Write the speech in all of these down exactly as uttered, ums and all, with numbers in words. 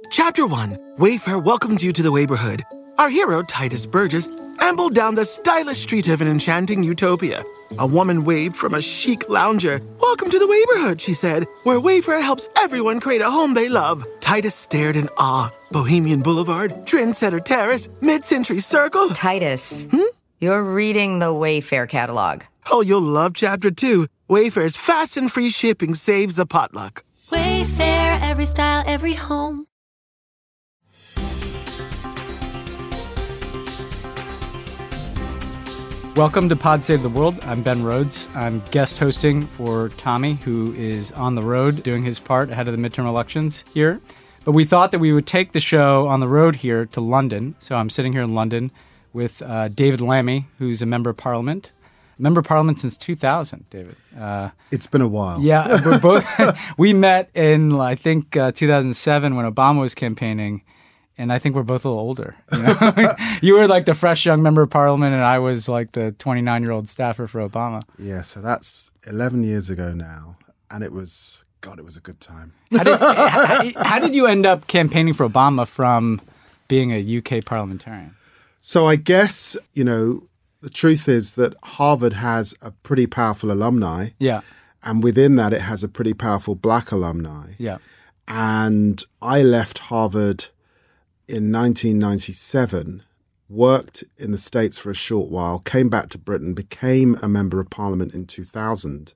Chapter one. Wayfair welcomes you to the neighborhood. Our hero, Titus Burgess, ambled down the stylish street of an enchanting utopia. A woman waved from a chic lounger. "Welcome to the neighborhood," she said, "where Wayfair helps everyone create a home they love." Titus stared in awe. Bohemian Boulevard, Trendsetter Terrace, Mid-Century Circle. Titus, Hmm? You're reading the Wayfair catalog. Oh, you'll love Chapter two. Wayfair's fast and free shipping saves a potluck. Wayfair, every style, every home. Welcome to Pod Save the World. I'm Ben Rhodes. I'm guest hosting for Tommy, who is on the road doing his part ahead of the midterm elections here. But we thought that we would take the show on the road here to London. So I'm sitting here in London with uh, David Lammy, who's a member of Parliament. Member of Parliament since two thousand, David. Uh, it's been a while. Yeah, we're both. We met in, I think, uh, two thousand seven when Obama was campaigning. And I think we're both a little older. You know? You were like the fresh young member of Parliament, and I was like the twenty-nine-year-old staffer for Obama. Yeah, so that's eleven years ago now. And it was, God, it was a good time. How did, how, how did you end up campaigning for Obama from being a U K parliamentarian? So I guess, you know, the truth is that Harvard has a pretty powerful alumni. Yeah. And within that, it has a pretty powerful black alumni. Yeah. And I left Harvard in nineteen ninety-seven, worked in the States for a short while, came back to Britain, became a member of Parliament in two thousand,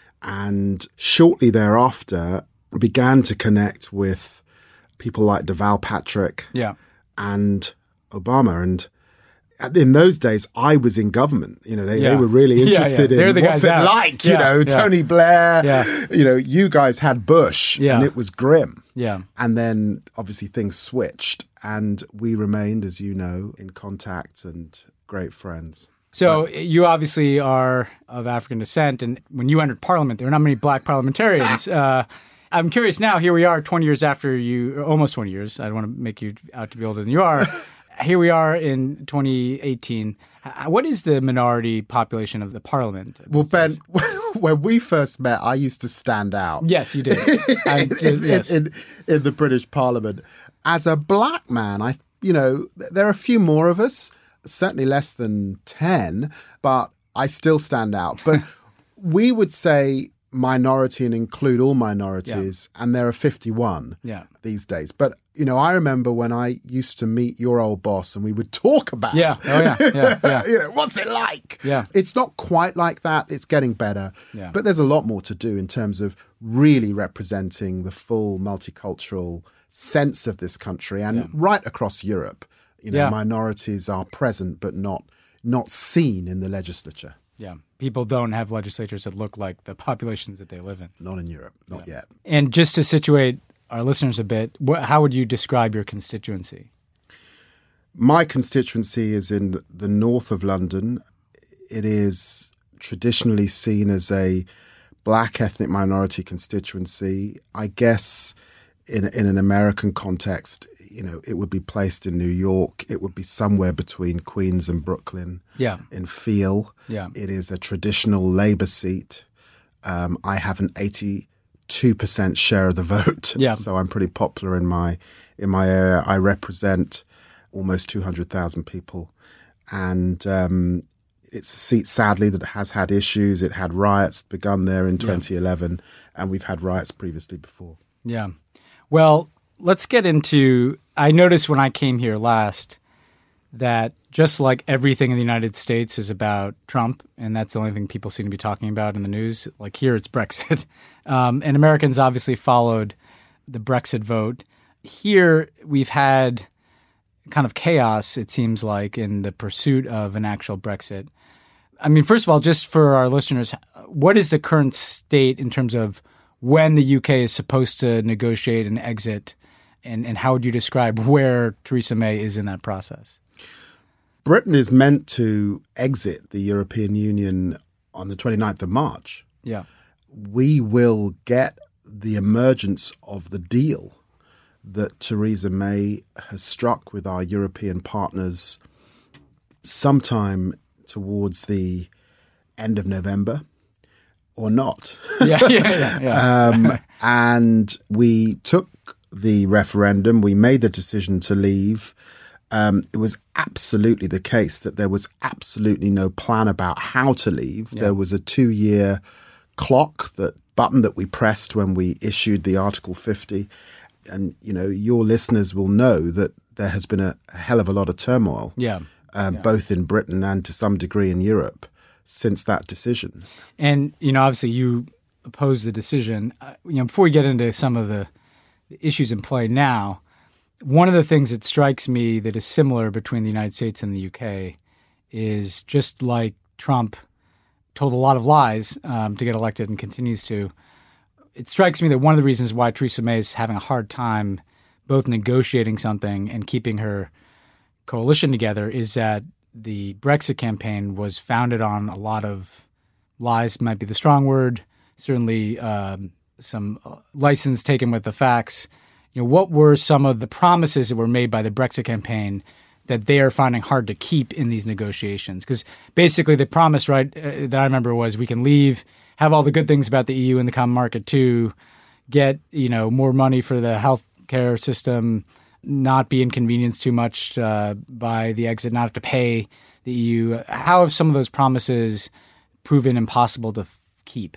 and shortly thereafter began to connect with people like Deval Patrick yeah. and Obama. And in those days, I was in government. You know, they, yeah. they were really interested yeah, yeah. in the what's it out. like, yeah, you know, yeah. Tony Blair, yeah. you know, you guys had Bush yeah. and it was grim. Yeah. And then obviously things switched and we remained, as you know, in contact and great friends. So but, you obviously are of African descent. And when you entered Parliament, there were not many black parliamentarians. uh, I'm curious now, here we are twenty years after you, or almost twenty years. I don't want to make you out to be older than you are. Here we are in twenty eighteen. What is the minority population of the Parliament? Well, Ben, when we first met, I used to stand out. Yes, you did. I did yes. in, in, in the British Parliament. As a black man, I, you know, there are a few more of us, certainly less than ten, but I still stand out. But we would say minority and include all minorities, yeah. and there are fifty-one yeah. these days. But, you know, I remember when I used to meet your old boss and we would talk about yeah. Oh, yeah. Yeah. Yeah. you know, what's it like? Yeah. It's not quite like that. It's getting better. Yeah. But there's a lot more to do in terms of really representing the full multicultural sense of this country and yeah. right across Europe. You know, yeah. minorities are present but not not seen in the legislature. Yeah. People don't have legislatures that look like the populations that they live in. Not in Europe. Not yeah. yet. And just to situate our listeners a bit, wh- how would you describe your constituency? My constituency is in the north of London. It is traditionally seen as a black ethnic minority constituency. I guess in in an American context, you know, it would be placed in New York. It would be somewhere between Queens and Brooklyn. Yeah. In feel. Yeah. It is a traditional Labour seat. Um, I have an eighty-two percent share of the vote. Yeah. So I'm pretty popular in my in my area. I represent almost two hundred thousand people. And um, it's a seat, sadly, that has had issues. It had riots begun there in twenty eleven, yeah. and we've had riots previously before. Yeah. Well, let's get into, I noticed when I came here last that just like everything in the United States is about Trump, and that's the only thing people seem to be talking about in the news, like here it's Brexit. Um, and Americans obviously followed the Brexit vote. Here we've had kind of chaos, it seems like, in the pursuit of an actual Brexit. I mean, first of all, just for our listeners, what is the current state in terms of when the U K is supposed to negotiate an exit, and, and how would you describe where Theresa May is in that process? Britain is meant to exit the European Union on the twenty-ninth of March. Yeah. We will get the emergence of the deal that Theresa May has struck with our European partners sometime towards the end of November. Or not. Yeah, yeah, yeah. yeah. um, and we took the referendum. We made the decision to leave. Um, it was absolutely the case that there was absolutely no plan about how to leave. Yeah. There was a two-year clock, that button that we pressed when we issued the Article fifty. And, you know, your listeners will know that there has been a, a hell of a lot of turmoil, yeah. Um, yeah. both in Britain and to some degree in Europe since that decision. And, you know, obviously you oppose the decision. Uh, you know, before we get into some of the, the issues in play now, one of the things that strikes me that is similar between the United States and the U K is just like Trump told a lot of lies um, to get elected and continues to, it strikes me that one of the reasons why Theresa May is having a hard time both negotiating something and keeping her coalition together is that the Brexit campaign was founded on a lot of lies, might be the strong word, certainly um, some license taken with the facts. You know, what were some of the promises that were made by the Brexit campaign that they are finding hard to keep in these negotiations? Because basically the promise, right, uh, that I remember was we can leave, have all the good things about the E U and the common market too, get, you know, more money for the health care system, not be inconvenienced too much uh, by the exit, not have to pay the E U. How have some of those promises proven impossible to f- keep?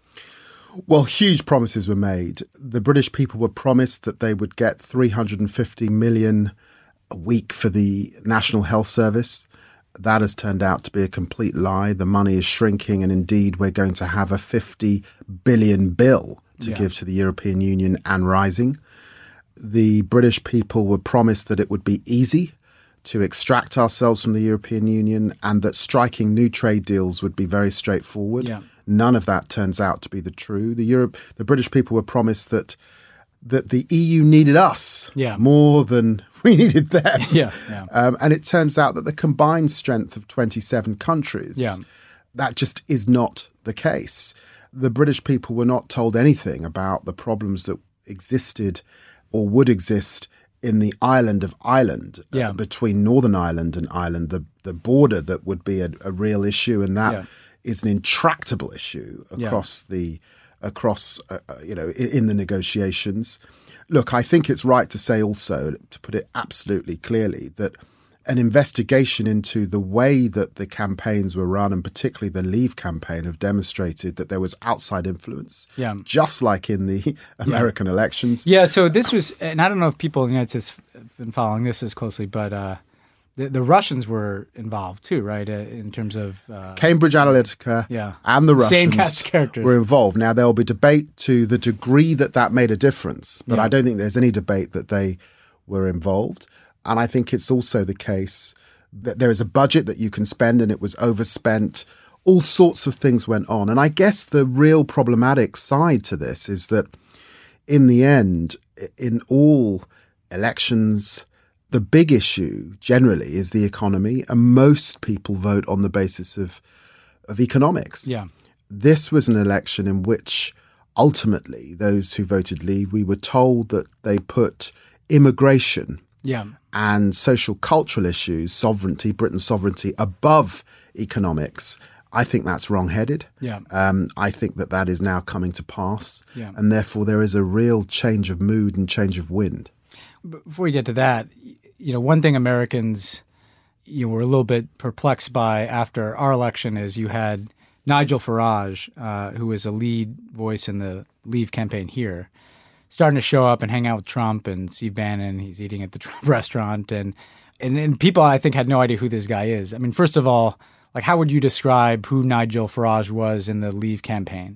Well, huge promises were made. The British people were promised that they would get three hundred fifty million a week for the National Health Service. That has turned out to be a complete lie. The money is shrinking, and indeed we're going to have a fifty billion bill to yeah. give to the European Union and rising. The British people were promised that it would be easy to extract ourselves from the European Union and that striking new trade deals would be very straightforward. Yeah. None of that turns out to be the true. The Europe, the British people were promised that that the E U needed us yeah. more than we needed them. Yeah, yeah. Um, and it turns out that the combined strength of twenty-seven countries, yeah. that just is not the case. The British people were not told anything about the problems that existed or would exist in the island of Ireland, yeah. uh, between Northern Ireland and Ireland, the, the border that would be a, a real issue, and that yeah. is an intractable issue across yeah. the across uh, you know in, in the negotiations. Look, I think it's right to say also, to put it absolutely clearly, that an investigation into the way that the campaigns were run, and particularly the Leave campaign, have demonstrated that there was outside influence, yeah. just like in the American yeah. elections. Yeah, so this was, and I don't know if people in the United States have been following this as closely, but uh, the, the Russians were involved too, right, uh, in terms of... Uh, Cambridge Analytica yeah. and the Russians Same cast of characters. were involved. Now, there will be debate to the degree that that made a difference, but yeah. I don't think there's any debate that they were involved. And I think it's also the case that there is a budget that you can spend and it was overspent. All sorts of things went on. And I guess the real problematic side to this is that in the end, in all elections, the big issue generally is the economy. And most people vote on the basis of, of economics. Yeah. This was an election in which ultimately those who voted Leave, we were told that they put immigration yeah. and social cultural issues, sovereignty, Britain's sovereignty, above economics. I think that's wrong-headed. Yeah. Um, I think that that is now coming to pass. Yeah. And therefore there is a real change of mood and change of wind. Before we get to that, you know, one thing Americans you know, were a little bit perplexed by after our election is you had Nigel Farage, uh, who was a lead voice in the Leave campaign here, starting to show up and hang out with Trump and Steve Bannon. He's eating at the Trump restaurant. And, and and people, I think, had no idea who this guy is. I mean, first of all, like, how would you describe who Nigel Farage was in the Leave campaign?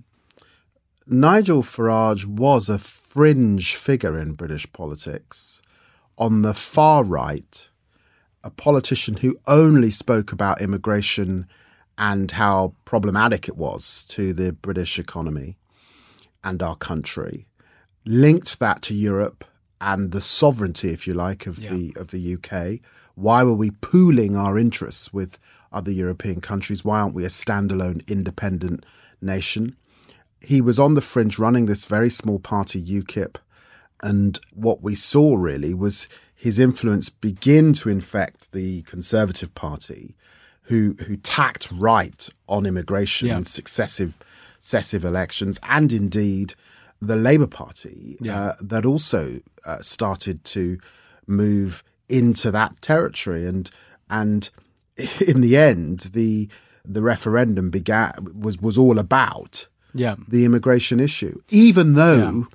Nigel Farage was a fringe figure in British politics. On the far right, a politician who only spoke about immigration and how problematic it was to the British economy and our country. Linked that to Europe and the sovereignty, if you like, of yeah. the of the U K. Why were we pooling our interests with other European countries? Why aren't we a standalone independent nation? He was on the fringe running this very small party, UKIP. And what we saw really was his influence begin to infect the Conservative Party, who who tacked right on immigration yeah. in successive, successive elections, and indeed the Labour Party Yeah. uh, that also uh, started to move into that territory. And and in the end, the the referendum began was, was all about Yeah. the immigration issue, even though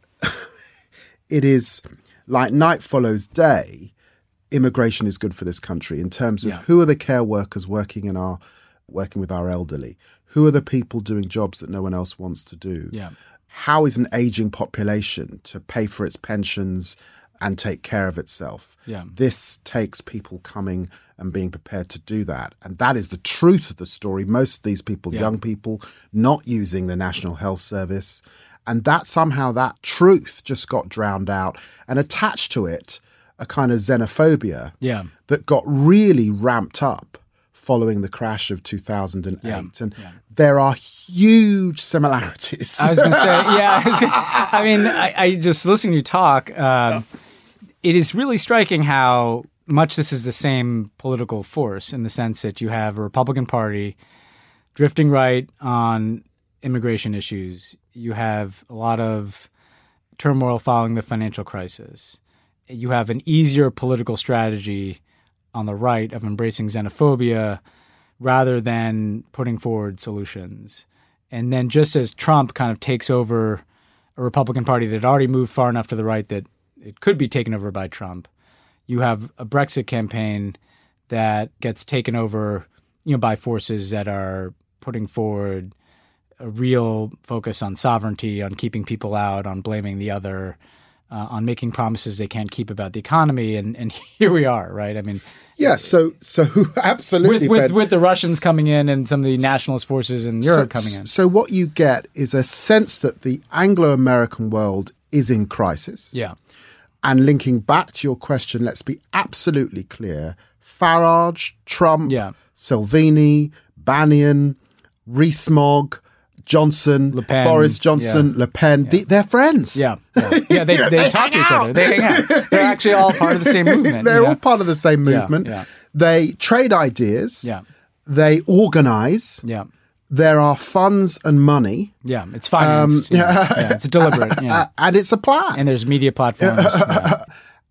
it is like night follows day. Immigration is good for this country in terms of Yeah. who are the care workers working in our working with our elderly, who are the people doing jobs that no one else wants to do. Yeah. How is an aging population to pay for its pensions and take care of itself? Yeah. This takes people coming and being prepared to do that. And that is the truth of the story. Most of these people, Yeah. young people, not using the National Health Service. And that somehow that truth just got drowned out, and attached to it a kind of xenophobia Yeah. that got really ramped up following the crash of two thousand eight. Yeah. And Yeah. there are huge similarities. I was going to say, yeah. I, was gonna, I mean, I, I just listening to you talk, um, it is really striking how much this is the same political force, in the sense that you have a Republican Party drifting right on immigration issues. You have a lot of turmoil following the financial crisis. You have an easier political strategy on the right of embracing xenophobia rather than putting forward solutions. And then just as Trump kind of takes over a Republican Party that had already moved far enough to the right that it could be taken over by Trump, you have a Brexit campaign that gets taken over, you know, by forces that are putting forward a real focus on sovereignty, on keeping people out, on blaming the other, uh, on making promises they can't keep about the economy. And, and here we are, right? I mean, Yeah, so so absolutely. with, with, Ben. with the Russians coming in and some of the nationalist forces in Europe so, coming in. So what you get is a sense that the Anglo-American world is in crisis. Yeah. And linking back to your question, let's be absolutely clear. Farage, Trump, Yeah. Salvini, Bannon, Rees-Mogg, Johnson, Le Pen, Boris Johnson, yeah. Le Pen, the, they're friends. Yeah. Yeah, yeah they, You know, they, they talk to hang each out. other. They hang out. They're actually all part of the same movement. They're you know? all part of the same Yeah, movement. yeah. They trade ideas. Yeah. They organize. Yeah. There are funds and money. Yeah. It's financed. Um, yeah. yeah. It's deliberate. Yeah. Uh, and it's a plan. And there's media platforms. yeah.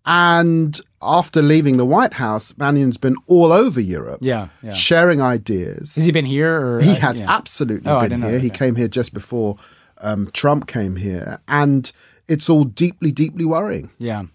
And after leaving the White House, Bannon's been all over Europe, Yeah, yeah. sharing ideas. Has he been here? Or, He uh, has yeah. absolutely Oh, I been didn't know here. that, He okay. came here just before um, Trump came here, and it's all deeply, deeply worrying. Yeah.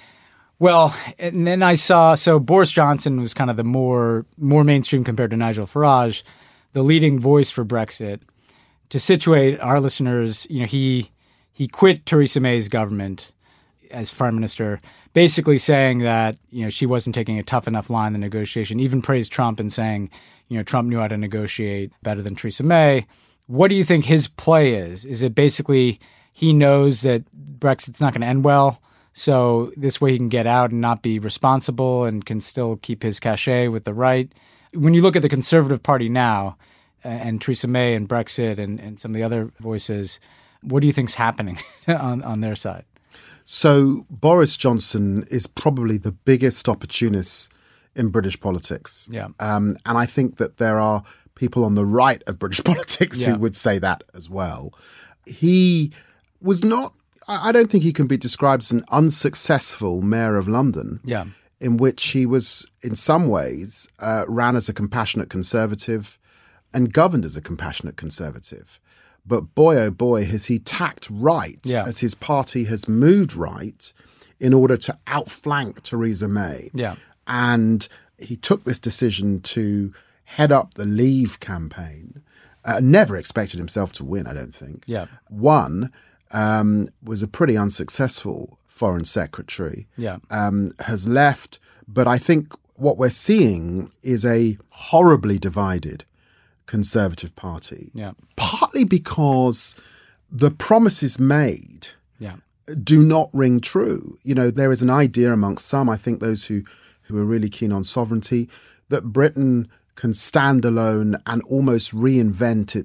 Well, and then I saw, so Boris Johnson was kind of the more more mainstream compared to Nigel Farage, the leading voice for Brexit. To situate our listeners, you know, he he quit Theresa May's government as prime minister, basically saying that, you know, she wasn't taking a tough enough line in the negotiation, even praised Trump and saying, you know, Trump knew how to negotiate better than Theresa May. What do you think his play is? Is it basically he knows that Brexit's not going to end well, so this way he can get out and not be responsible and can still keep his cachet with the right? When you look at the Conservative Party now and Theresa May and Brexit and, and some of the other voices, what do you think's happening on, on their side? So Boris Johnson is probably the biggest opportunist in British politics. Yeah. Um, and I think that there are people on the right of British politics Yeah. who would say that as well. He was not, I I don't think he can be described as an unsuccessful mayor of London. Yeah. In which he was, in some ways, uh, ran as a compassionate conservative and governed as a compassionate conservative. But boy, oh boy, has he tacked right Yeah. as his party has moved right in order to outflank Theresa May. Yeah. And he took this decision to head up the Leave campaign. Uh, never expected himself to win, I don't think. Yeah. One um, was a pretty unsuccessful foreign secretary. Yeah. Um, has left. But I think what we're seeing is a horribly divided Conservative Party. Yeah. Partly because the promises made Yeah. do not ring true. You know, there is an idea amongst some, I think those who, who are really keen on sovereignty, that Britain can stand alone and almost reinvent its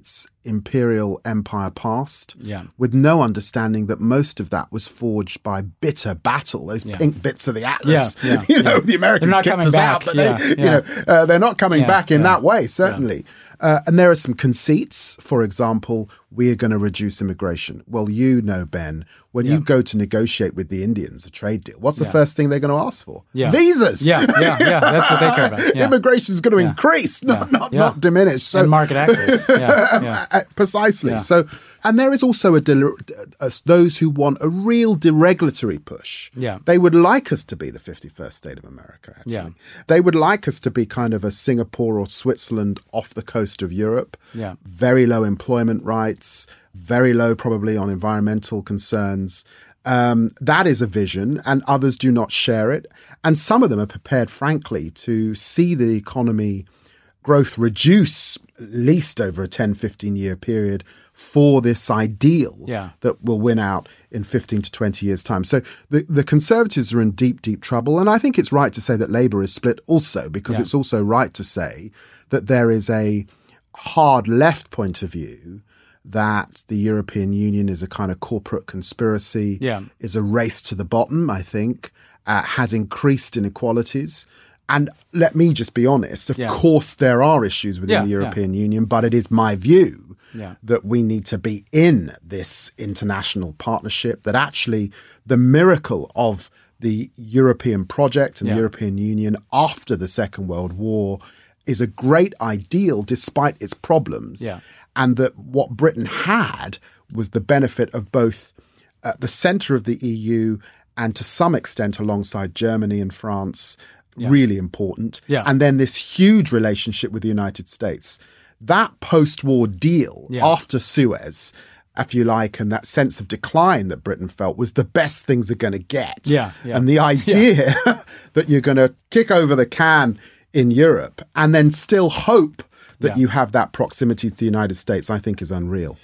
imperial empire past, yeah. with no understanding that most of that was forged by bitter battle. Those yeah. pink bits of the Atlas, yeah, yeah, you know, yeah. the Americans kicked us back. out, but yeah, they, yeah. you know, uh, they're not coming yeah, back in yeah. that way, certainly. Yeah. Uh, and there are some conceits. For example, we are going to reduce immigration. Well, you know, Ben, when yeah. you go to negotiate with the Indians a trade deal, what's the yeah. first thing they're going to ask for? Yeah. Visas. Yeah, yeah, yeah. That's what they care about. Yeah. Immigration is going to yeah. increase, not yeah. not, yeah. not diminish. So and market access. Yeah, yeah. Precisely. Yeah. So, and there is also a del- uh, those who want a real deregulatory push. Yeah. They would like us to be the fifty-first state of America, actually. Yeah. They would like us to be kind of a Singapore or Switzerland off the coast of Europe. Yeah. Very low employment rights, very low probably on environmental concerns. Um, that is a vision, and others do not share it. And some of them are prepared, frankly, to see the economy growth reduce at least over a ten, fifteen year period for this ideal yeah. that will win out in fifteen to twenty years' time. So the, the Conservatives are in deep, deep trouble. And I think it's right to say that Labour is split also, because yeah. it's also right to say that there is a hard left point of view that the European Union is a kind of corporate conspiracy, yeah. is a race to the bottom, I think, uh, has increased inequalities. And let me just be honest, of yeah. course there are issues within yeah, the European yeah. Union, but it is my view yeah. that we need to be in this international partnership, that actually the miracle of the European project and yeah. the European Union after the Second World War is a great ideal despite its problems. Yeah. And that what Britain had was the benefit of both at the centre of the E U and to some extent alongside Germany and France, yeah. really important. Yeah. And then this huge relationship with the United States. That post-war deal yeah. after Suez, if you like, and that sense of decline that Britain felt was the best things are going to get. Yeah, yeah. And the idea yeah. that you're going to kick over the can in Europe and then still hope that yeah. you have that proximity to the United States, I think is unreal.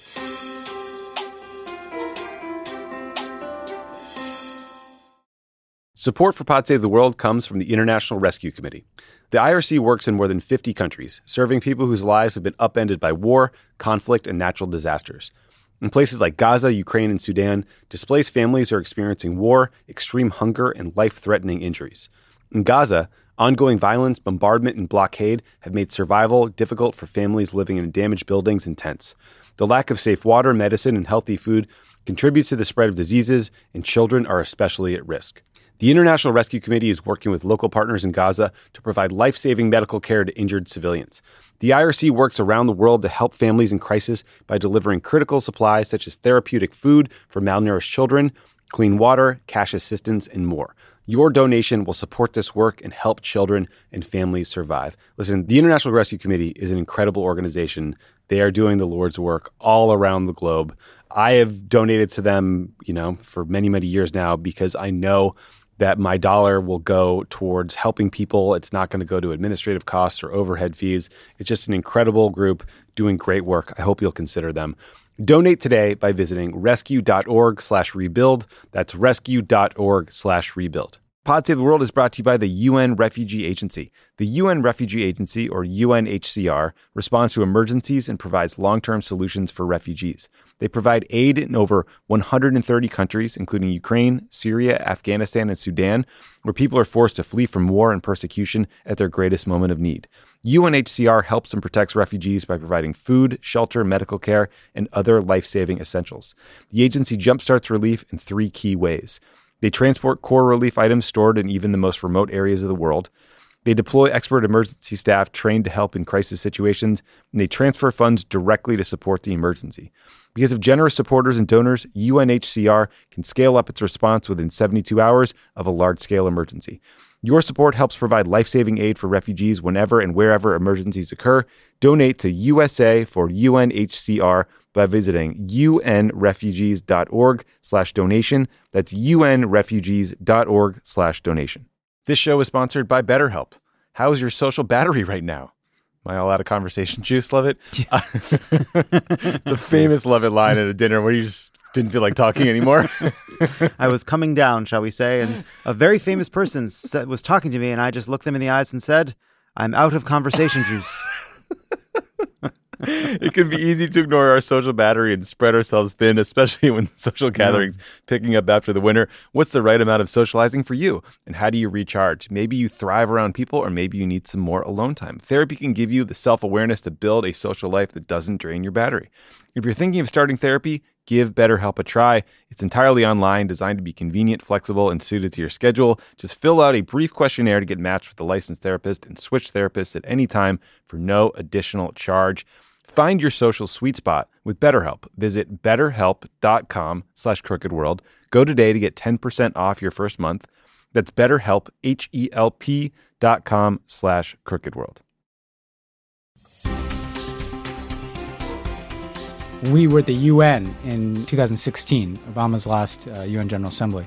Support for Pod Save the World comes from the International Rescue Committee. The I R C works in more than fifty countries, serving people whose lives have been upended by war, conflict, and natural disasters. In places like Gaza, Ukraine, and Sudan, displaced families are experiencing war, extreme hunger, and life-threatening injuries. In Gaza, ongoing violence, bombardment, and blockade have made survival difficult for families living in damaged buildings and tents. The lack of safe water, medicine, and healthy food contributes to the spread of diseases, and children are especially at risk. The International Rescue Committee is working with local partners in Gaza to provide life-saving medical care to injured civilians. The I R C works around the world to help families in crisis by delivering critical supplies such as therapeutic food for malnourished children, clean water, cash assistance, and more. Your donation will support this work and help children and families survive. Listen, the International Rescue Committee is an incredible organization. They are doing the Lord's work all around the globe. I have donated to them, you know, for many, many years now because I know that my dollar will go towards helping people. It's not going to go to administrative costs or overhead fees. It's just an incredible group doing great work. I hope you'll consider them. Donate today by visiting rescue.org slash rebuild. That's rescue.org slash rebuild. Pod Save the World is brought to you by the U N Refugee Agency. The U N Refugee Agency, or U N H C R, responds to emergencies and provides long-term solutions for refugees. They provide aid in over one hundred thirty countries, including Ukraine, Syria, Afghanistan, and Sudan, where people are forced to flee from war and persecution at their greatest moment of need. U N H C R helps and protects refugees by providing food, shelter, medical care, and other life-saving essentials. The agency jumpstarts relief in three key ways. They transport core relief items stored in even the most remote areas of the world. They deploy expert emergency staff trained to help in crisis situations, and they transfer funds directly to support the emergency. Because of generous supporters and donors, U N H C R can scale up its response within seventy-two hours of a large-scale emergency. Your support helps provide life-saving aid for refugees whenever and wherever emergencies occur. Donate to U S A for U N H C R by visiting unrefugees.org slash donation. That's unrefugees.org slash donation. This show is sponsored by BetterHelp. How's your social battery right now? Am I all out of conversation juice, Lovett? Yeah. It's a famous Lovett line at a dinner where you just didn't feel like talking anymore. I was coming down, shall we say, and a very famous person said, was talking to me, and I just looked them in the eyes and said, I'm out of conversation juice. It can be easy to ignore our social battery and spread ourselves thin, especially when social gatherings picking up after the winter. What's the right amount of socializing for you? And how do you recharge? Maybe you thrive around people, or maybe you need some more alone time. Therapy can give you the self-awareness to build a social life that doesn't drain your battery. If you're thinking of starting therapy, give BetterHelp a try. It's entirely online, designed to be convenient, flexible, and suited to your schedule. Just fill out a brief questionnaire to get matched with a licensed therapist and switch therapists at any time for no additional charge. Find your social sweet spot with BetterHelp. Visit betterhelp.com slash crookedworld. Go today to get ten percent off your first month. That's BetterHelp, H-E-L-P dot com slash crookedworld. We were at the U N in two thousand sixteen, Obama's last uh, U N General Assembly.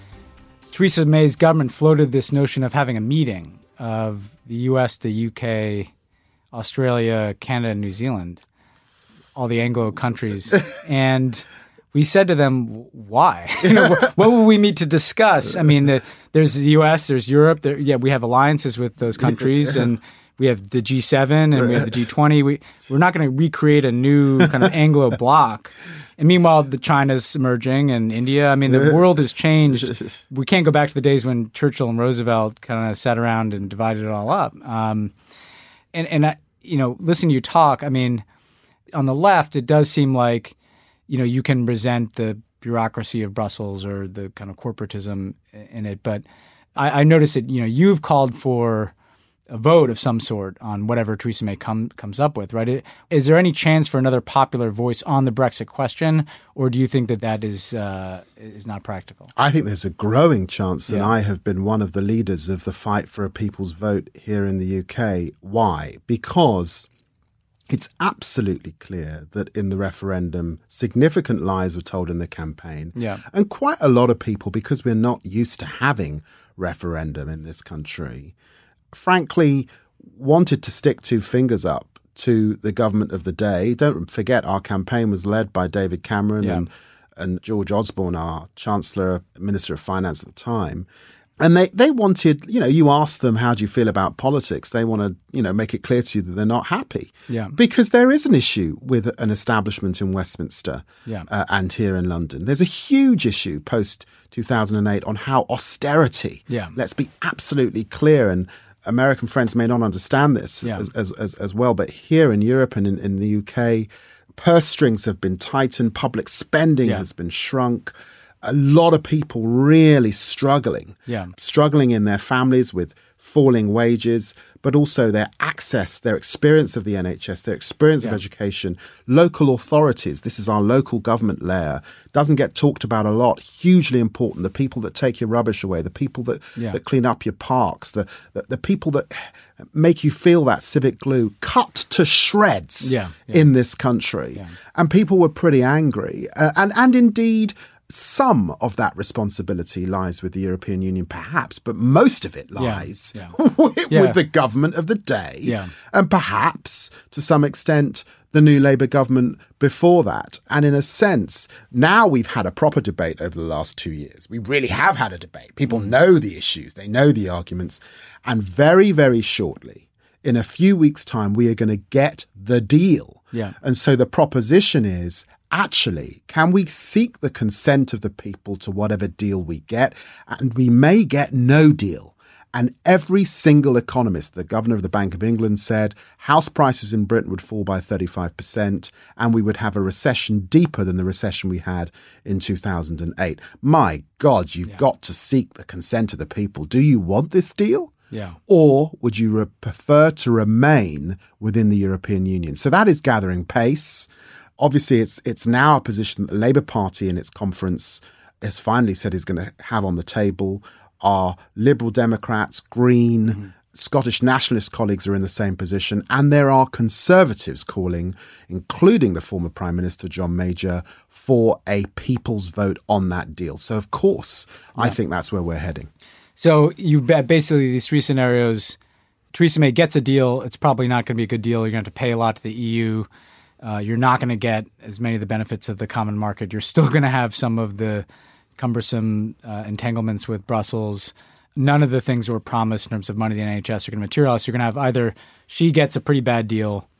Theresa May's government floated this notion of having a meeting of the U S, the U K, Australia, Canada, and New Zealand, all the Anglo countries. And we said to them, why? You know, what will we meet to discuss? I mean, the, there's the U S, there's Europe. There, yeah, we have alliances with those countries, and we have the G seven and we have the G twenty. We, we're not going to recreate a new kind of Anglo bloc. And meanwhile, the China's emerging and India. I mean, the world has changed. We can't go back to the days when Churchill and Roosevelt kind of sat around and divided it all up. Um, and, and I, you know, listening to you talk, I mean, on the left, it does seem like, you know, you can resent the bureaucracy of Brussels or the kind of corporatism in it. But I, I noticed that, you know, you've called for a vote of some sort on whatever Theresa May come, comes up with, right? Is there any chance for another popular voice on the Brexit question, or do you think that that is uh, is not practical? I think there's a growing chance, and Yeah. I have been one of the leaders of the fight for a people's vote here in the U K. Why? Because it's absolutely clear that in the referendum, significant lies were told in the campaign. Yeah. And quite a lot of people, because we're not used to having referendum in this country, frankly, wanted to stick two fingers up to the government of the day. Don't forget, our campaign was led by David Cameron Yeah. and, and George Osborne, our Chancellor, Minister of Finance at the time. And they, they wanted, you know, you ask them, how do you feel about politics? They want to, you know, make it clear to you that they're not happy. Yeah. Because there is an issue with an establishment in Westminster Yeah. uh, and here in London. There's a huge issue post two thousand eight on how austerity, Yeah. let's be absolutely clear, and American friends may not understand this Yeah. as, as, as, as well, but here in Europe and in, in the U K, purse strings have been tightened, public spending Yeah. has been shrunk. A lot of people really struggling, Yeah. struggling in their families with falling wages, but also their access, their experience of the N H S, their experience Yeah. of education. Local authorities, this is our local government layer, doesn't get talked about a lot, hugely important. The people that take your rubbish away, the people that, Yeah. that clean up your parks, the, the, the people that make you feel that civic glue, cut to shreds Yeah. Yeah. in this country. Yeah. And people were pretty angry. Uh, and, and indeed, some of that responsibility lies with the European Union, perhaps, but most of it lies Yeah. with, Yeah. with the government of the day. Yeah. And perhaps, to some extent, the new Labour government before that. And in a sense, now we've had a proper debate over the last two years. We really have had a debate. People know the issues. They know the arguments. And very, very shortly, in a few weeks' time, we are going to get the deal. Yeah. And so the proposition is, actually, can we seek the consent of the people to whatever deal we get? And we may get no deal. And every single economist, the governor of the Bank of England said, house prices in Britain would fall by thirty-five percent and we would have a recession deeper than the recession we had in two thousand eight. My God, you've Yeah. got to seek the consent of the people. Do you want this deal? Yeah. Or would you re- prefer to remain within the European Union? So that is gathering pace. Obviously, it's it's now a position that the Labour Party in its conference has finally said is going to have on the table. Our Liberal Democrats, Green, mm-hmm. Scottish Nationalist colleagues are in the same position. And there are Conservatives calling, including the former Prime Minister, John Major, for a people's vote on that deal. So, of course, yeah. I think that's where we're heading. So you bet basically these three scenarios, Theresa May gets a deal. It's probably not going to be a good deal. You're going to have to pay a lot to the E U. Uh, you're not going to get as many of the benefits of the common market. You're still going to have some of the cumbersome uh, entanglements with Brussels. None of the things that were promised in terms of money to the N H S are going to materialize. You're going to have either she gets a pretty bad deal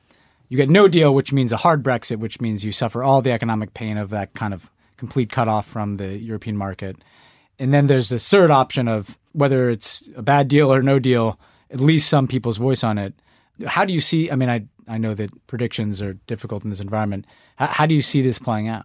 you get no deal, which means a hard Brexit, which means you suffer all the economic pain of that kind of complete cutoff from the European market. And then there's the third option of whether it's a bad deal or no deal, at least some people's voice on it. How do you see, I mean, I, I know that predictions are difficult in this environment. How, how do you see this playing out?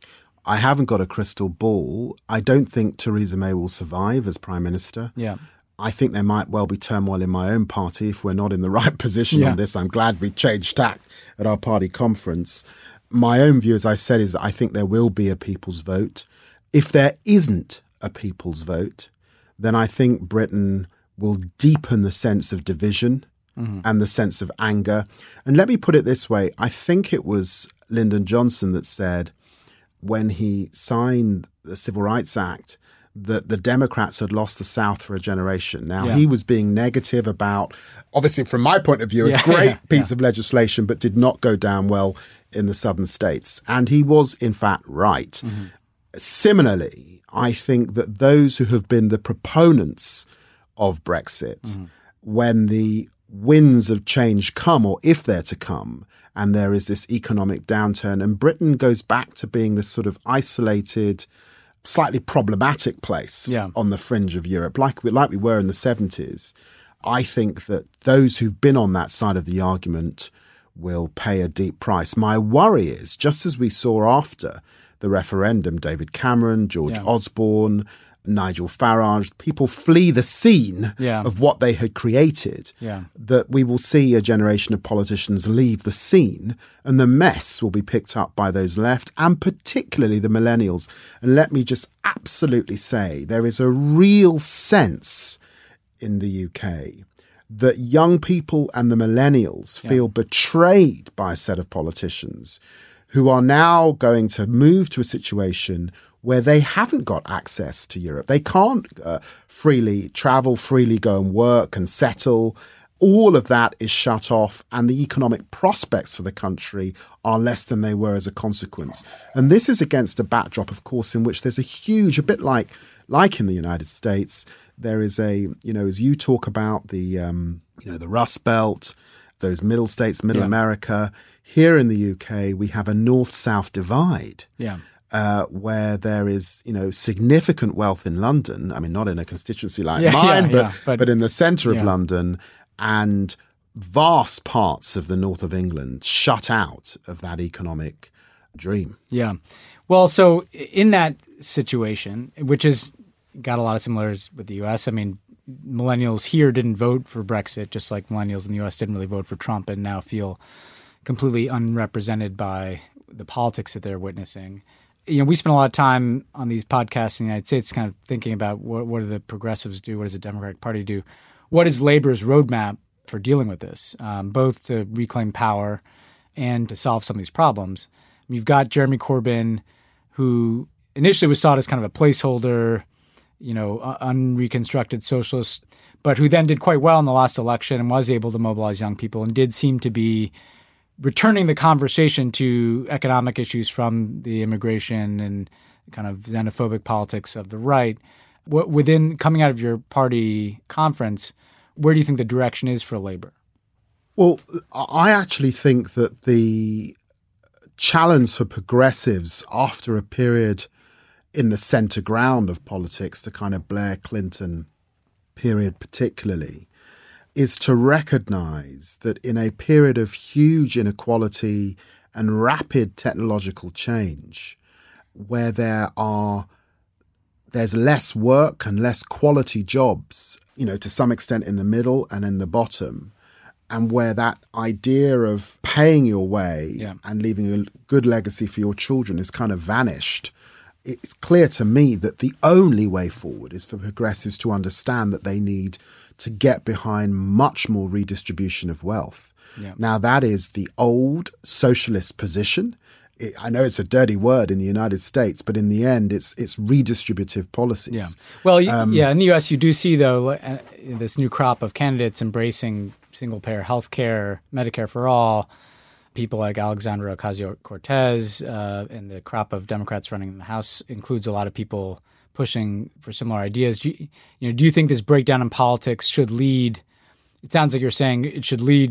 I haven't got a crystal ball. I don't think Theresa May will survive as Prime Minister. Yeah. I think there might well be turmoil in my own party if we're not in the right position yeah. on this. I'm glad we changed tack at our party conference. My own view, as I said, is that I think there will be a people's vote. If there isn't a people's vote, then I think Britain will deepen the sense of division mm-hmm. and the sense of anger. And let me put it this way. I think it was Lyndon Johnson that said when he signed the Civil Rights Act that the Democrats had lost the South for a generation. Now, yeah. he was being negative about, obviously from my point of view, yeah, a great yeah, piece yeah. of legislation, but did not go down well in the southern states. And he was, in fact, right. Mm-hmm. Similarly, I think that those who have been the proponents of Brexit, mm-hmm. when the winds of change come, or if they're to come, and there is this economic downturn, and Britain goes back to being this sort of isolated, slightly problematic place yeah. on the fringe of Europe, like we, like we were in the seventies, I think that those who've been on that side of the argument will pay a deep price. My worry is, just as we saw after the referendum, David Cameron, George yeah. Osborne, Nigel Farage, people flee the scene yeah. of what they had created, yeah. that we will see a generation of politicians leave the scene and the mess will be picked up by those left and particularly the millennials. And let me just absolutely say there is a real sense in the U K that young people and the millennials yeah. feel betrayed by a set of politicians who are now going to move to a situation where they haven't got access to Europe. They can't uh, freely travel, freely go and work and settle. All of that is shut off, and the economic prospects for the country are less than they were as a consequence. And this is against a backdrop, of course, in which there's a huge, a bit like like in the United States, there is a, you know, as you talk about the, um, you know, the Rust Belt, those middle states, middle yeah. America. Here in the U K, we have a north-south divide. Yeah. Uh, where there is, you know, significant wealth in London. I mean, not in a constituency like yeah, mine, yeah, but, yeah, but but in the centre of yeah. London, and vast parts of the north of England shut out of that economic dream. Yeah. Well, so in that situation, which has got a lot of similarities with the U S, I mean, millennials here didn't vote for Brexit, just like millennials in the U S didn't really vote for Trump and now feel completely unrepresented by the politics that they're witnessing. You know, we spend a lot of time on these podcasts in the United States kind of thinking about what, what do the progressives do? What does the Democratic Party do? What is Labor's roadmap for dealing with this, um, both to reclaim power and to solve some of these problems? You've got Jeremy Corbyn, who initially was thought as kind of a placeholder, you know, unreconstructed socialist, but who then did quite well in the last election and was able to mobilize young people and did seem to be returning the conversation to economic issues from the immigration and kind of xenophobic politics of the right. What, within coming out of your party conference, where do you think the direction is for Labour? Well, I actually think that the challenge for progressives after a period in the centre ground of politics, the kind of Blair Clinton period particularly, is to recognise that in a period of huge inequality and rapid technological change, where there are there's less work and less quality jobs, you know, to some extent in the middle and in the bottom, and where that idea of paying your way yeah. and leaving a good legacy for your children is kind of vanished. It's clear to me that the only way forward is for progressives to understand that they need to get behind much more redistribution of wealth. Yeah. Now, that is the old socialist position. It, I know it's a dirty word in the United States, but in the end, it's it's redistributive policies. Yeah. Well, Um, yeah, in the U S, you do see, though, uh, this new crop of candidates embracing single-payer health care, Medicare for all, people like Alexandra Ocasio-Cortez, uh, and the crop of Democrats running in the House includes a lot of people pushing for similar ideas. Do you, you know, do you think this breakdown in politics should lead, it sounds like you're saying it should lead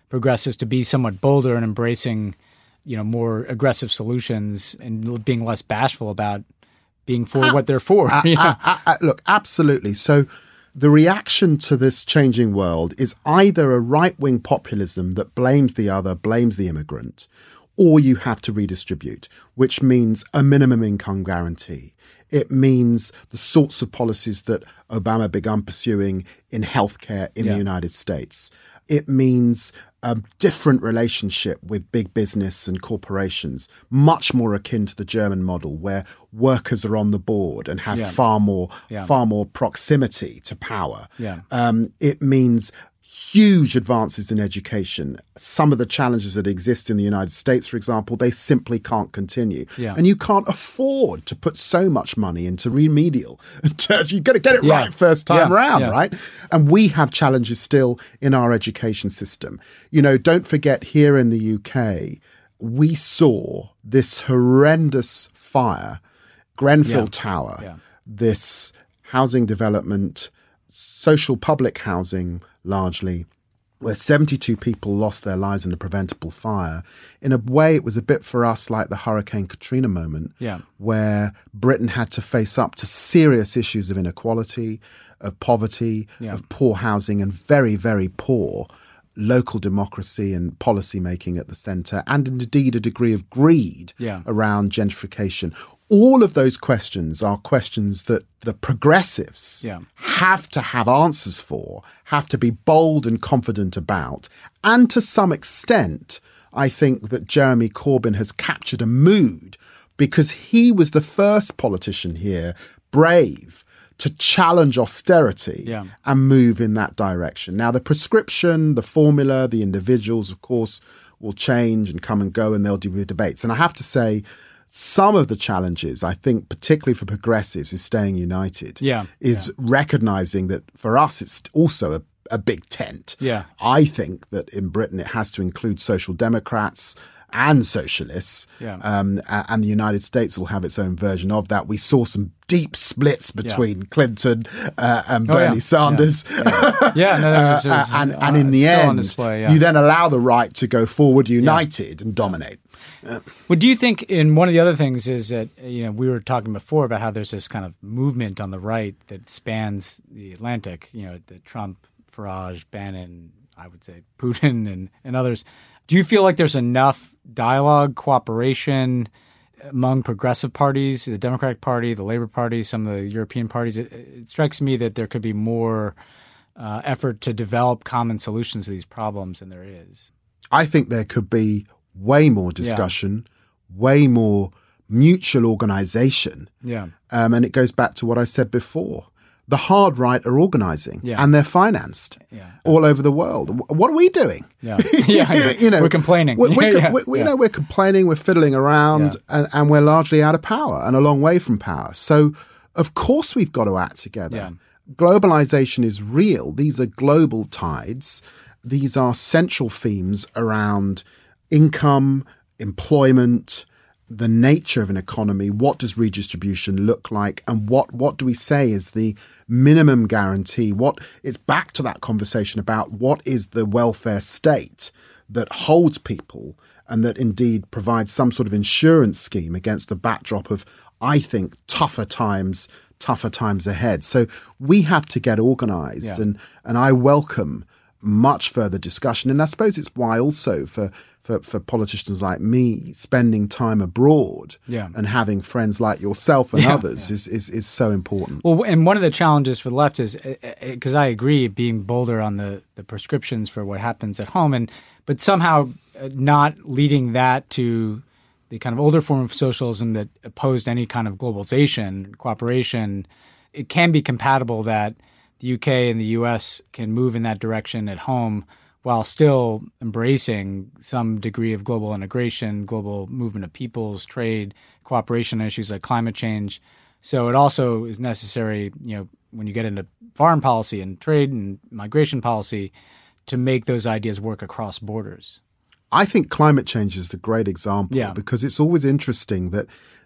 progressives to be somewhat bolder and embracing, you know, more aggressive solutions and being less bashful about being for uh, what they're for. Uh, you know? uh, uh, look, absolutely. So the reaction to this changing world is either a right-wing populism that blames the other, blames the immigrant, or you have to redistribute, which means a minimum income guarantee. It means the sorts of policies that Obama began pursuing in healthcare in yeah. the United States. It means a different relationship with big business and corporations, much more akin to the German model, where workers are on the board and have yeah. far more, yeah. far more proximity to power. Yeah. Um, it means huge advances in education. Some of the challenges that exist in the United States, for example, they simply can't continue. Yeah. And you can't afford to put so much money into remedial. You've got to get it yeah. right first time yeah. around, yeah. right? And we have challenges still in our education system. You know, don't forget here in the U K, we saw this horrendous fire, Grenfell Yeah. Tower, Yeah. this housing development, social public housing largely, where seventy-two people lost their lives in a preventable fire. In a way, it was a bit for us like the Hurricane Katrina moment, Yeah. where Britain had to face up to serious issues of inequality, of poverty, Yeah. of poor housing, and very, very poor local democracy and policy making at the centre, and indeed a degree of greed Yeah. around gentrification. All of those questions are questions that the progressives Yeah. have to have answers for, have to be bold and confident about. And to some extent, I think that Jeremy Corbyn has captured a mood because he was the first politician here, brave, to challenge austerity Yeah. and move in that direction. Now, the prescription, the formula, the individuals, of course, will change and come and go, and there'll be debates. And I have to say, some of the challenges, I think, particularly for progressives, is staying united. Yeah, Is yeah. recognizing that for us, it's also a, a big tent. Yeah. I think that in Britain, it has to include social democrats and socialists. Yeah. Um, a- and the United States will have its own version of that. We saw some deep splits between Clinton uh, and Oh, Bernie yeah. Sanders. Yeah, yeah no, that was, it was, Uh, and, uh, and in the still on end, display, yeah. you then allow the right to go forward united and dominate. Well, do you think, in one of the other things is that, you know, we were talking before about how there's this kind of movement on the right that spans the Atlantic, you know, the Trump, Farage, Bannon, I would say Putin and, and others. Do you feel like there's enough dialogue, cooperation among progressive parties, the Democratic Party, the Labour Party, some of the European parties? It, it strikes me that there could be more uh, effort to develop common solutions to these problems than there is. I think there could be way more discussion, yeah. way more mutual organisation. Yeah. Um, and it goes back to what I said before. The hard right are organising yeah. and they're financed yeah. all over the world. What are we doing? Yeah, yeah, yeah. you know, we're complaining. We're, we're, yeah, we, we, yeah. You know, we're complaining, we're fiddling around, Yeah. and, and we're largely out of power and a long way from power. So, of course, we've got to act together. Yeah. Globalization is real. These are global tides. These are central themes around income, employment, the nature of an economy. What does redistribution look like? And what, what do we say is the minimum guarantee? What it's back to that conversation about what is the welfare state that holds people and that indeed provides some sort of insurance scheme against the backdrop of, I think, tougher times, tougher times ahead. So we have to get organized. Yeah. And, and I welcome much further discussion. And I suppose it's why also for, for, for politicians like me, spending time abroad yeah. and having friends like yourself and yeah, others yeah. Is, is, is so important. Well, and one of the challenges for the left is, because I agree, being bolder on the, the prescriptions for what happens at home, and but somehow not leading that to the kind of older form of socialism that opposed any kind of globalization, cooperation. It can be compatible that the U K and the U S can move in that direction at home while still embracing some degree of global integration, global movement of peoples, trade, cooperation on issues like climate change. So it also is necessary, you know, when you get into foreign policy and trade and migration policy, to make those ideas work across borders. I think climate change is the great example Yeah. because it's always interesting that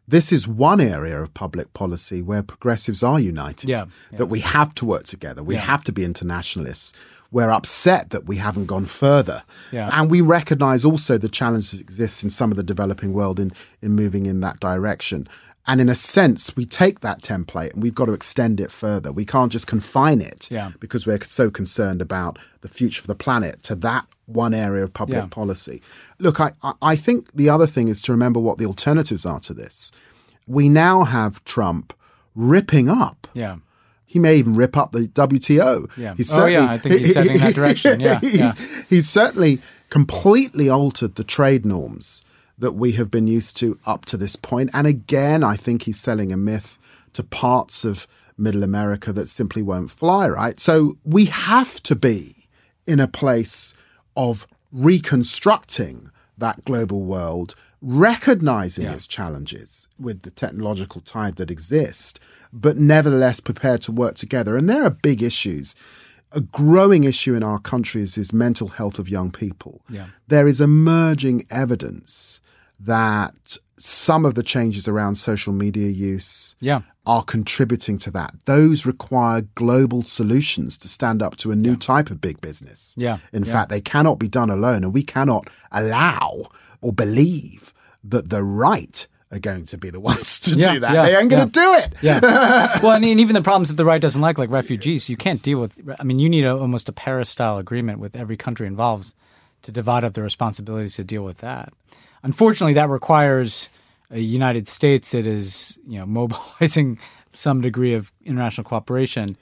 this is one area of public policy where progressives are united, Yeah, yeah. that we have to work together. We Yeah. have to be internationalists. We're upset that we haven't gone further. Yeah. And we recognize also the challenge that exists in some of the developing world in, in moving in that direction. And in a sense, we take that template and we've got to extend it further. We can't just confine it Yeah. because we're so concerned about the future of the planet to that one area of public Yeah. policy. Look, I, I- I think the other thing is to remember what the alternatives are to this. We now have Trump ripping up. Yeah. He may even rip up the W T O. Yeah. He's Oh, certainly- yeah, I think he's heading in that direction. Yeah, he's, yeah. he's certainly completely altered the trade norms that we have been used to up to this point. And again, I think he's selling a myth to parts of Middle America that simply won't fly, right? So we have to be in a place of reconstructing that global world, recognizing Yeah. its challenges with the technological tide that exists, but nevertheless prepared to work together. And there are big issues. A growing issue in our countries is mental health of young people. Yeah. There is emerging evidence that some of the changes around social media use Yeah. are contributing to that. Those require global solutions to stand up to a new type of big business. Yeah. In Yeah. fact, they cannot be done alone, and we cannot allow or believe that the right are going to be the ones to Yeah, do that. yeah, they ain't going to yeah. do it. Yeah. Well, I mean, even the problems that the right doesn't like, like refugees, you can't deal with. I mean, you need a, almost a Paris-style agreement with every country involved to divide up the responsibilities to deal with that. Unfortunately, that requires a United States that is, you know, mobilizing some degree of international cooperation.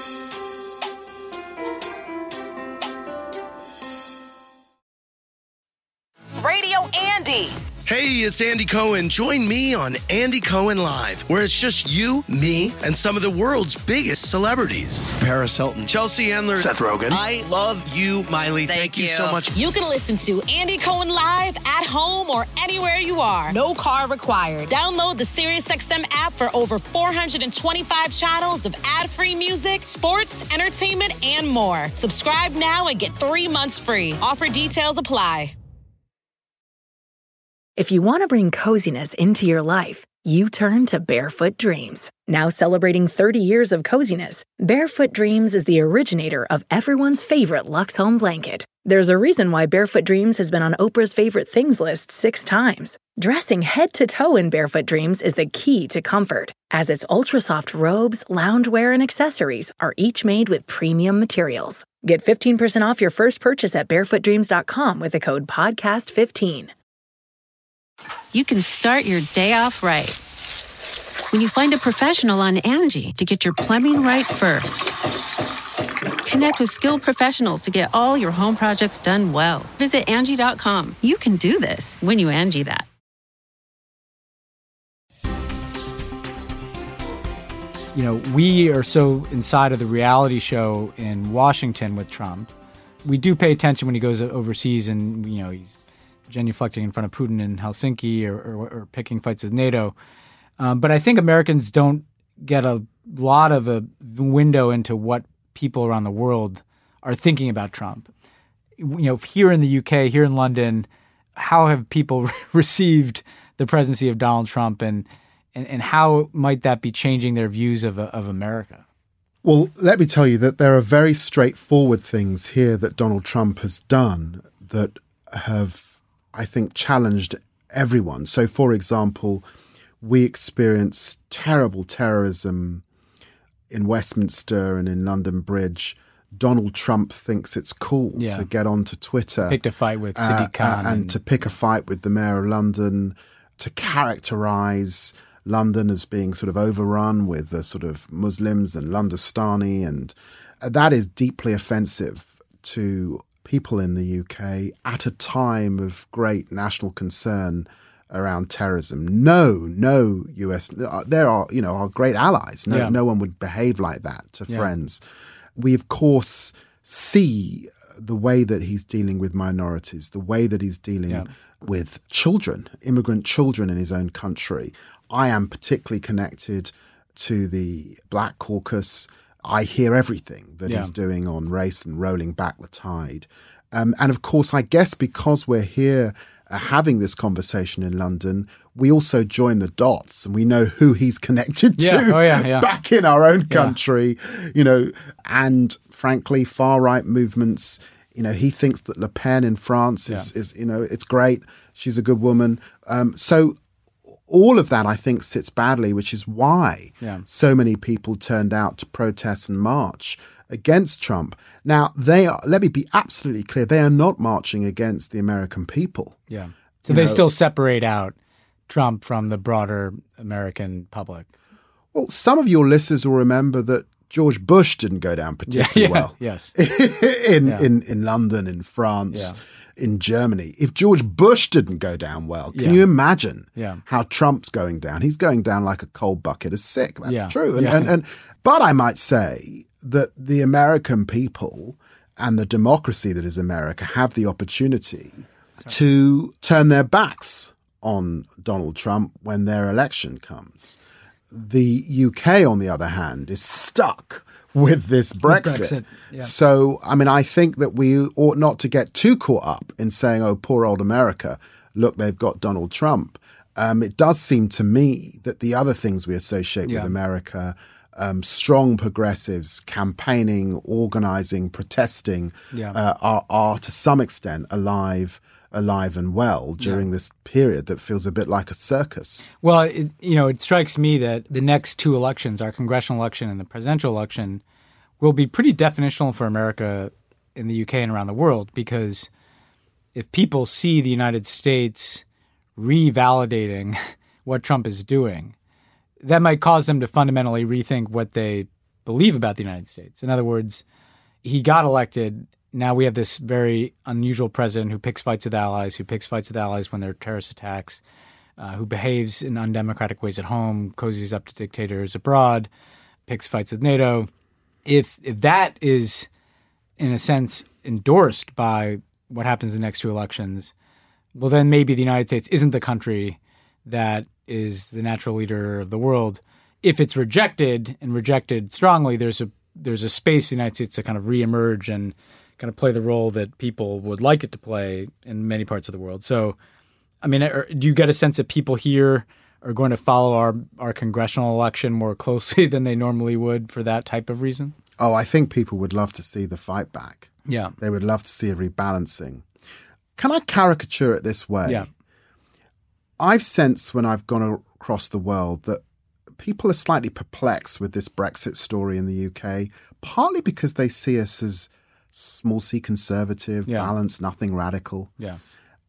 Radio Andy. Hey, it's Andy Cohen. Join me on Andy Cohen Live, where it's just you, me, and some of the world's biggest celebrities. Paris Hilton, Chelsea Handler, Seth Rogen. I love you, Miley. Thank, Thank you. you. so much. You can listen to Andy Cohen Live at home or anywhere you are. No car required. Download the SiriusXM app for over four hundred twenty-five channels of ad-free music, sports, entertainment, and more. Subscribe now and get three months free. Offer details apply. If you want to bring coziness into your life, you turn to Barefoot Dreams. Now celebrating thirty years of coziness, Barefoot Dreams is the originator of everyone's favorite Luxe Home blanket. There's a reason why Barefoot Dreams has been on Oprah's favorite things list six times. Dressing head to toe in Barefoot Dreams is the key to comfort, as its ultra-soft robes, loungewear, and accessories are each made with premium materials. Get fifteen percent off your first purchase at barefoot dreams dot com with the code podcast fifteen. You can start your day off right when you find a professional on Angie to get your plumbing right first. Connect with skilled professionals to get all your home projects done well. Visit Angie dot com. You can do this when you Angie that. You know, we are so inside of the reality show in Washington with Trump. We do pay attention when he goes overseas and, you know, he's genuflecting in front of Putin in Helsinki or, or, or picking fights with NATO. Um, but I think Americans don't get a lot of a window into what people around the world are thinking about Trump. You know, here in the U K, here in London, how have people received the presidency of Donald Trump, and and, and how might that be changing their views of of America? Well, let me tell you that there are very straightforward things here that Donald Trump has done that have, I think, challenged everyone. So, for example, we experienced terrible terrorism in Westminster and in London Bridge. Donald Trump thinks it's cool Yeah. to get onto Twitter. Picked a fight with uh, Sadiq Khan. uh, and, and- to pick a fight with the mayor of London, to characterize London as being sort of overrun with the sort of Muslims and Londonstani. And that is deeply offensive to people in the U K at a time of great national concern around terrorism. No, no U S, there are, you know, our great allies. No, Yeah. no one would behave like that to Yeah. friends. We, of course, see the way that he's dealing with minorities, the way that he's dealing Yeah. with children, immigrant children in his own country. I am particularly connected to the Black Caucus. I hear everything that Yeah. he's doing on race and rolling back the tide. Um, and of course, I guess because we're here are having this conversation in London, we also join the dots and we know who he's connected to yeah. Oh, yeah, yeah. back in our own country, yeah. you know, and frankly, far-right movements. You know, he thinks that Le Pen in France is, yeah. is you know, it's great. She's a good woman. Um, so all of that, I think, sits badly, which is why yeah. so many people turned out to protest and march against Trump. Now, they are, let me be absolutely clear, they are not marching against the American people. Yeah. So you they know, still separate out Trump from the broader American public. Well, some of your listeners will remember that George Bush didn't go down particularly yeah, yeah, well. Yes. in, yeah. in in London, in France, yeah. in Germany. If George Bush didn't go down well, can yeah. you imagine yeah. how Trump's going down? He's going down like a cold bucket of sick. That's yeah. true. And, yeah. and, and but I might say that the American people and the democracy that is America have the opportunity Sorry. to turn their backs on Donald Trump when their election comes. The U K, on the other hand, is stuck with this Brexit. With Brexit yeah. So, I mean, I think that we ought not to get too caught up in saying, oh, poor old America, look, they've got Donald Trump. Um, it does seem to me that the other things we associate yeah. with America, um, strong progressives, campaigning, organizing, protesting, yeah. uh, are, are to some extent alive alive and well during yeah. this period that feels a bit like a circus. Well, it, you know, it strikes me that the next two elections, our congressional election and the presidential election, will be pretty definitional for America in the U K and around the world, because if people see the United States revalidating what Trump is doing, that might cause them to fundamentally rethink what they believe about the United States. In other words, he got elected. Now we have this very unusual president who picks fights with allies, who picks fights with allies when there are terrorist attacks, uh, who behaves in undemocratic ways at home, cozies up to dictators abroad, picks fights with NATO. If if that is, in a sense, endorsed by what happens in the next two elections, well, then maybe the United States isn't the country that is the natural leader of the world. If it's rejected and rejected strongly, there's a there's a space for the United States to kind of reemerge and kind of play the role that people would like it to play in many parts of the world. So, I mean, are, do you get a sense that people here are going to follow our, our congressional election more closely than they normally would for that type of reason? Oh, I think people would love to see the fight back. Yeah. They would love to see a rebalancing. Can I caricature it this way? Yeah. I've sensed when I've gone across the world that people are slightly perplexed with this Brexit story in the U K, partly because they see us as small c conservative, yeah. balanced, nothing radical. Yeah.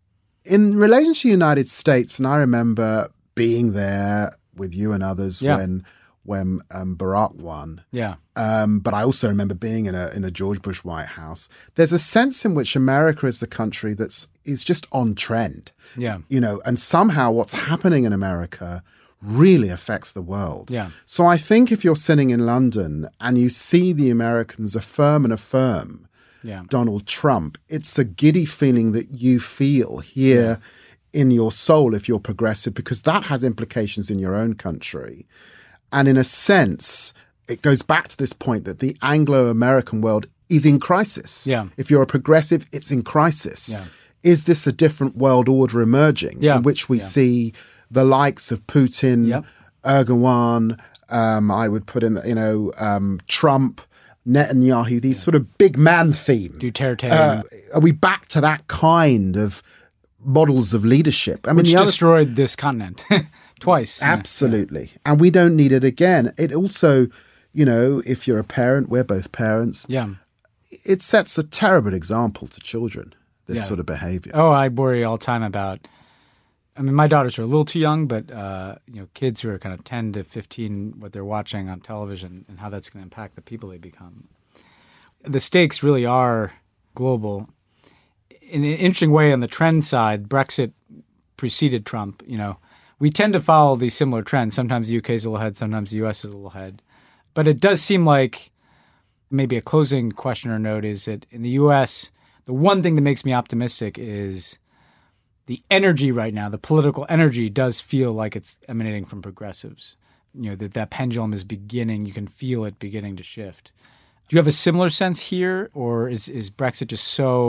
In relation to the United States, and I remember being there with you and others yeah. when when um, Barack won. Yeah. Um, but I also remember being in a in a George Bush White House. There's a sense in which America is the country that's is just on trend. Yeah. You know, and somehow what's happening in America really affects the world. Yeah. So I think if you're sitting in London and you see the Americans affirm and affirm yeah. Donald Trump, it's a giddy feeling that you feel here yeah. in your soul if you're progressive, because that has implications in your own country. And in a sense, it goes back to this point that the Anglo-American world is in crisis. Yeah. If you're a progressive, it's in crisis. Yeah. Is this a different world order emerging yeah. in which we yeah. see the likes of Putin, yep. Erdogan, um, I would put in, you know, um, Trump, Netanyahu, these yeah. sort of big man theme. Duterte. Uh, are we back to that kind of models of leadership? I mean, Which destroyed other... this continent twice. Absolutely. Yeah. And we don't need it again. It also, you know, if you're a parent, we're both parents. Yeah. It sets a terrible example to children, this yeah. sort of behavior. Oh, I worry all the time about, I mean, my daughters are a little too young, but, uh, you know, kids who are kind of ten to fifteen, what they're watching on television and how that's going to impact the people they become. The stakes really are global. In an interesting way, on the trend side, Brexit preceded Trump. You know, we tend to follow these similar trends. Sometimes the U K is a little ahead, sometimes the U S is a little ahead. But it does seem like maybe a closing question or note is that in the U S, the one thing that makes me optimistic is the energy right now, the political energy does feel like it's emanating from progressives. You know, that that pendulum is beginning, you can feel it beginning to shift. Do you have a similar sense here, or is, is Brexit just so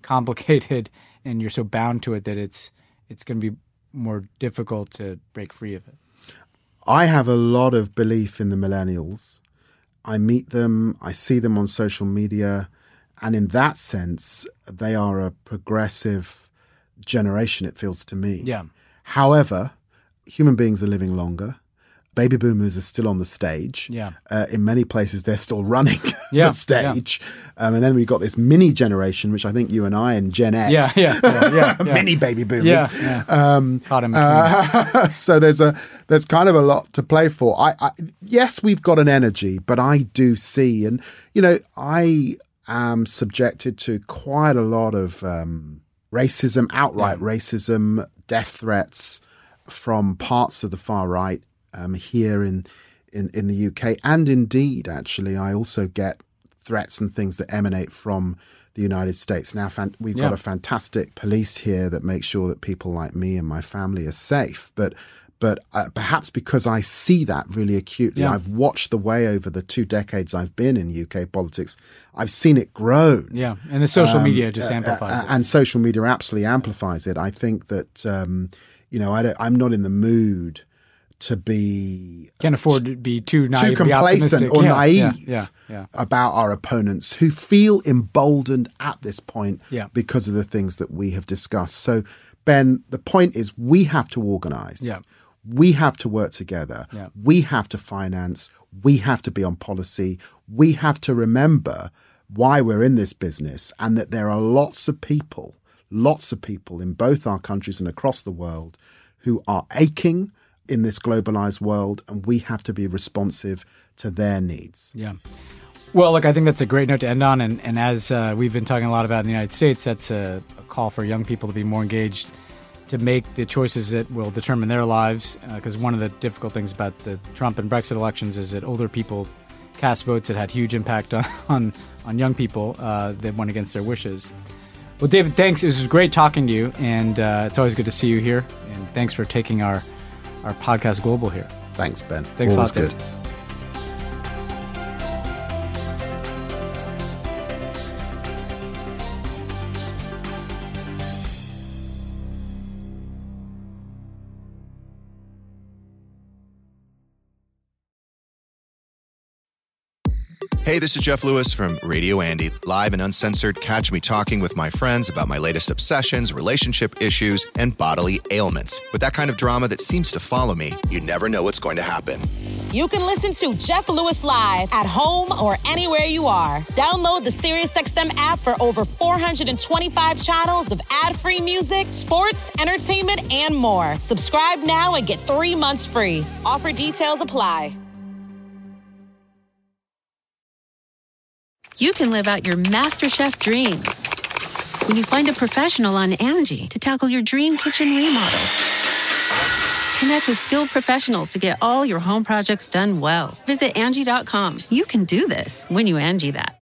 complicated and you're so bound to it that it's it's going to be more difficult to break free of it. I have a lot of belief in the millennials. I meet them, I see them on social media, and in that sense, they are a progressive generation, it feels to me. Yeah. However, human beings are living longer. Baby boomers are still on the stage. Yeah. Uh, in many places, they're still running yeah, the stage. Yeah. Um, and then we've got this mini generation, which I think you and I and Gen X, yeah, yeah, yeah, yeah, yeah. mini baby boomers. Yeah, yeah. Um, Caught him uh, so there's a there's kind of a lot to play for. I, I yes, we've got an energy, but I do see, and you know, I am subjected to quite a lot of um, racism, outright yeah. racism, death threats from parts of the far right. Um, here in, in, in the U K, and indeed, actually, I also get threats and things that emanate from the United States. Now, fan- we've yeah. got a fantastic police here that makes sure that people like me and my family are safe. But but uh, perhaps because I see that really acutely, yeah. I've watched the way over the two decades I've been in U K politics. I've seen it grow. Yeah, and the social um, media just amplifies uh, uh, it. And social media absolutely amplifies it. I think that, um, you know, I don't, I'm not in the mood to be can't afford to be too naive, too complacent or yeah, naive yeah, yeah, yeah. about our opponents who feel emboldened at this point yeah. because of the things that we have discussed. So, Ben, the point is we have to organize. Yeah. We have to work together. Yeah. We have to finance. We have to be on policy. We have to remember why we're in this business and that there are lots of people, lots of people in both our countries and across the world who are aching in this globalized world, and we have to be responsive to their needs. Yeah. Well, look, I think that's a great note to end on. And, and as uh, we've been talking a lot about in the United States, that's a, a call for young people to be more engaged, to make the choices that will determine their lives. Because uh, one of the difficult things about the Trump and Brexit elections is that older people cast votes that had huge impact on, on, on young people uh, that went against their wishes. Well, David, thanks. It was great talking to you. And uh, it's always good to see you here. And thanks for taking our our podcast global here. Thanks, Ben. Thanks Always a lot, good. David. Hey, this is Jeff Lewis from Radio Andy, live and uncensored. Catch me talking with my friends about my latest obsessions, relationship issues, and bodily ailments. With that kind of drama that seems to follow me, you never know what's going to happen. You can listen to Jeff Lewis live at home or anywhere you are. Download the SiriusXM app for over four hundred twenty-five channels of ad-free music, sports, entertainment, and more. Subscribe now and get three months free. Offer details apply. You can live out your MasterChef dreams when you find a professional on Angie to tackle your dream kitchen remodel. Connect with skilled professionals to get all your home projects done well. Visit Angie dot com. You can do this when you Angie that.